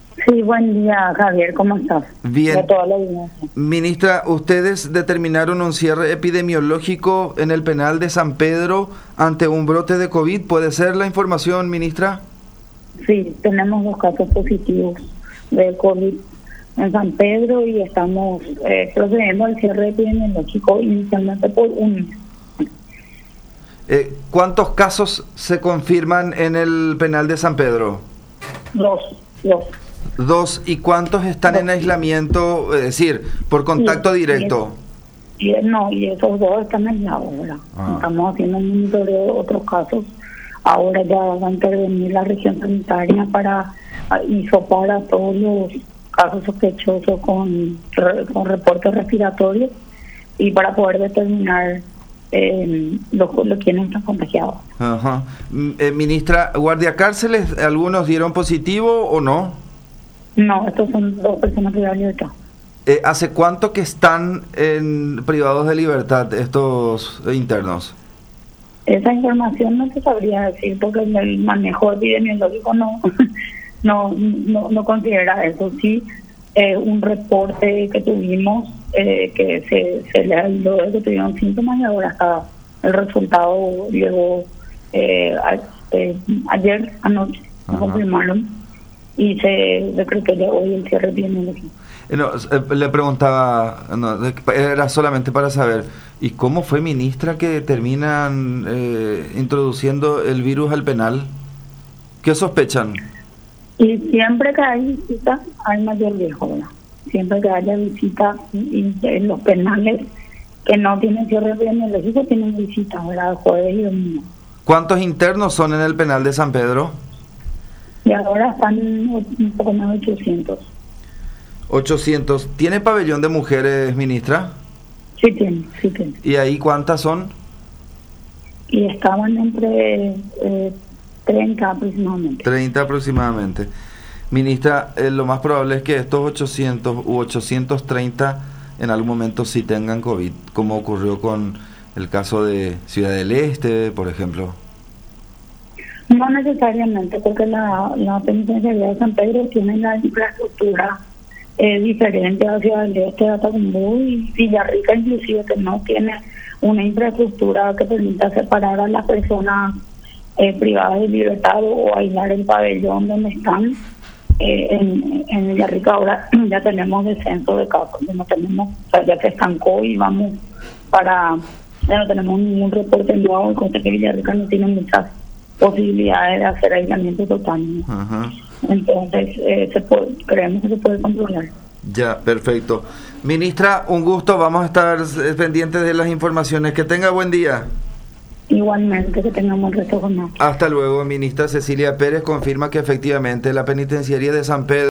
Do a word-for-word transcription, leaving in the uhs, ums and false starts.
Sí, buen día, Javier, ¿cómo estás? Bien. De toda la audiencia. Ministra, ustedes determinaron un cierre epidemiológico en el penal de San Pedro ante un brote de COVID. ¿Puede ser la información, ministra? Sí, tenemos dos casos positivos de COVID en San Pedro y estamos eh, procediendo al cierre epidemiológico inicialmente por un mes. Eh, ¿Cuántos casos se confirman en el penal de San Pedro? Dos, dos. Dos. ¿Y cuántos están Dos. en aislamiento, es decir, por contacto Y- directo? Y, y- no, y esos dos están aislados, ¿verdad? Ah. Estamos haciendo un monitoreo de otros casos. Ahora ya va a intervenir la región sanitaria para ah, hisopar a todos los casos sospechosos con, re- con reportes respiratorios y para poder determinar eh, los, los quienes están contagiados. Ajá. Mm, eh, ministra, ¿guardia cárceles, algunos dieron positivo o no? No, estos son dos personas privadas de libertad. Eh, ¿Hace cuánto que están en privados de libertad estos internos? Esa información no te sabría decir porque el manejo epidemiológico no no no, no considera eso. Sí, eh, un reporte que tuvimos eh, que se, se le ayudó de que tuvieron síntomas y ahora hasta el resultado llegó eh, a, eh, ayer anoche, lo confirmaron y se decretó ya hoy el cierre epidemiológico. Eh, no, eh, le preguntaba, no, de- era solamente para saber, ¿y cómo fue, ministra, que terminan eh, introduciendo el virus al penal? ¿Qué sospechan? Y siempre que hay visitas hay mayor riesgo, ¿verdad? Siempre que haya visitas y en los penales que no tienen cierre epidemiológico tienen visitas, ¿verdad? Jueves y domingo. ¿Cuántos internos son en el penal de San Pedro? Y ahora están un poco más de ochocientos. ochocientos. ¿Tiene pabellón de mujeres, ministra? Sí tienen, sí tienen. ¿Y ahí cuántas son? Y estaban entre eh, treinta aproximadamente. treinta aproximadamente. Ministra, eh, lo más probable es que estos ochocientos u ochocientos treinta en algún momento sí tengan COVID, como ocurrió con el caso de Ciudad del Este, por ejemplo. No necesariamente, porque la, la penitenciaría de San Pedro tiene la infraestructura eh, diferente hacia el este de Atacumbú y Villarrica inclusive, que no tiene una infraestructura que permita separar a las personas eh, privadas de libertad o aislar el pabellón donde están. Eh, en, en Villarrica ahora ya tenemos descenso de casos, ya no tenemos, o sea, ya se estancó y vamos para, ya no tenemos ningún reporte nuevo, cosa que Villarrica no tiene muchas posibilidades de hacer aislamiento total, ¿no? Ajá. Entonces eh, se puede, creemos que se puede controlar. Ya, perfecto. Ministra, un gusto, vamos a estar eh, pendientes de las informaciones. Que tenga buen día. Igualmente, que tengamos resto con nosotros. Hasta luego. Ministra Cecilia Pérez confirma que efectivamente la penitenciaría de San Pedro